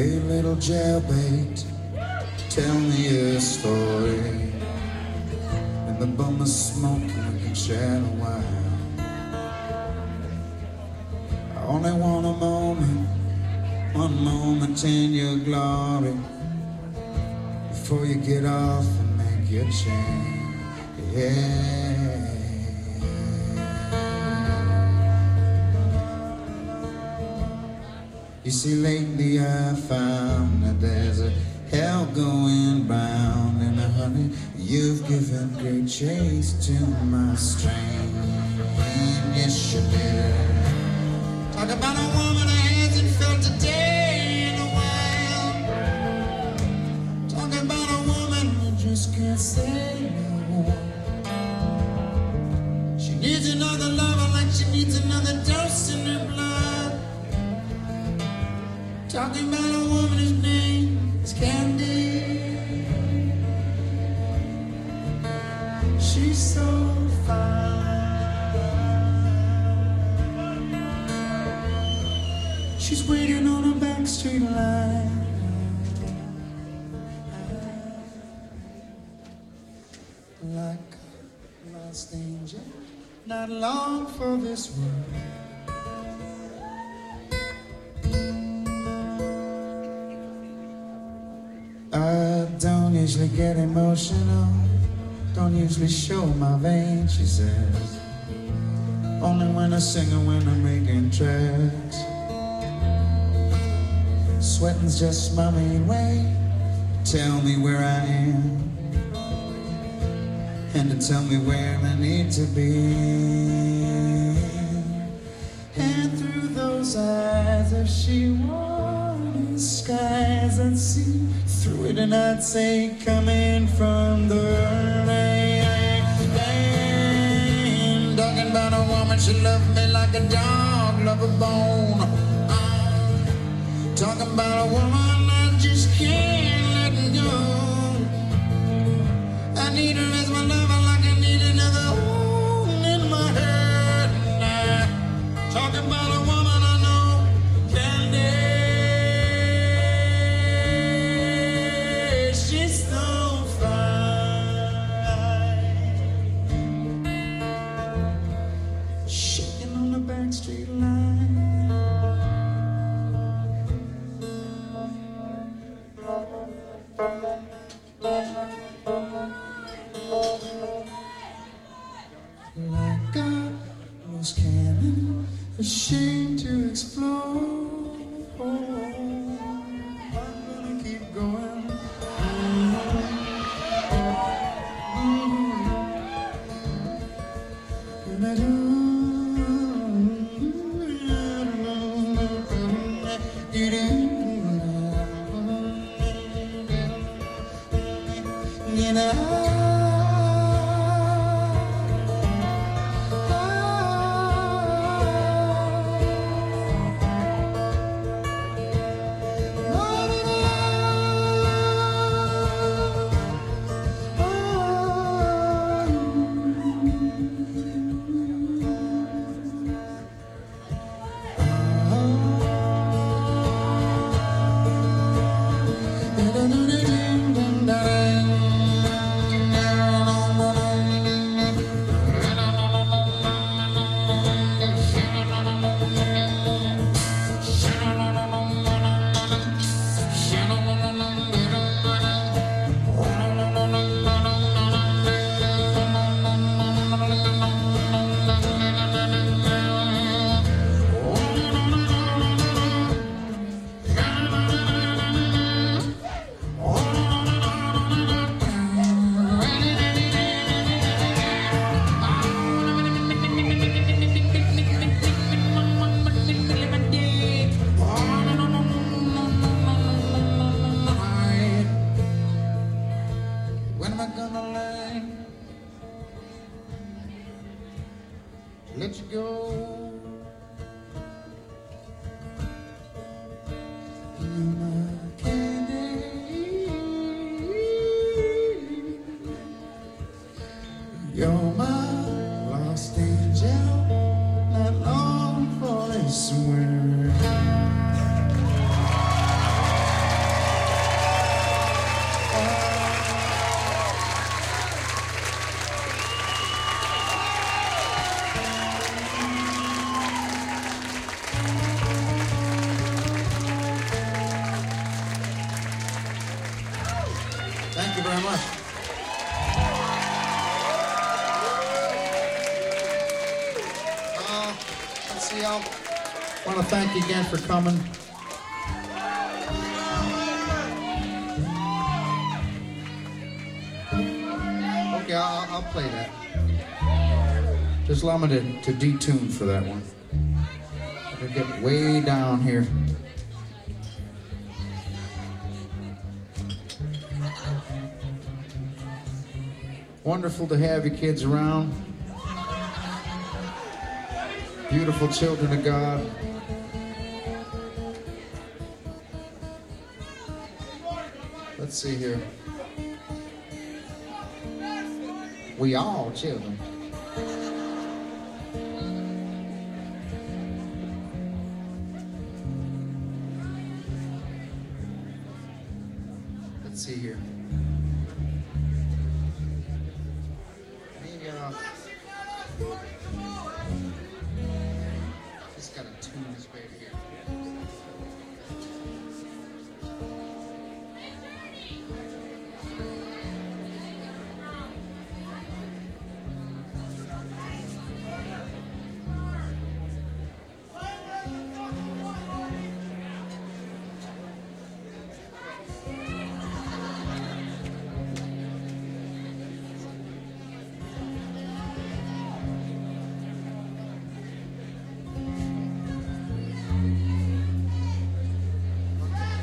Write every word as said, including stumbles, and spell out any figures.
Hey, little jailbait, tell me a story. And the bum is smoking, we can chat a while. I only want a moment, one moment in your glory, before you get off and make your change. Yeah. You see, lately I found that there's a hell going round, and uh, honey, you've given great chase to my strain. Yes, you did. Talk about a woman who hasn't felt a day in a while. Talk about a woman who just can't say no. She needs another lover like she needs another dose in her blood. Talking about a woman whose name is Candy. She's so fine. She's waiting on a backstreet line. Like a lost angel, not long for this world. I don't usually get emotional, don't usually show my veins, she says. Only when I sing and when I'm making tracks. Sweating's just my main way. Tell me where I am, and to tell me where I need to be. And through those eyes, if she wanted skies, I'd see through it, and I'd say, coming from the rain. Talking about a woman, she loved me like a dog love a bone. Uh, talking about a woman I just can't let go. I need her as my lover like I need another home in my head. Nah. Talking about a woman I know, Candy. She's so fine. Shaking on the backstreet line. Like a loose cannon, ashamed to explode. I'm gonna keep going. And I do. You know. Let you go. You're my candy. You're my lost angel, not long for this world. y'all. I want to thank you again for coming. Okay, I'll, I'll play that. Just allow me to, to detune for that one. I'll get way down here. Wonderful to have you kids around. Beautiful children of God. Let's see here. We all children.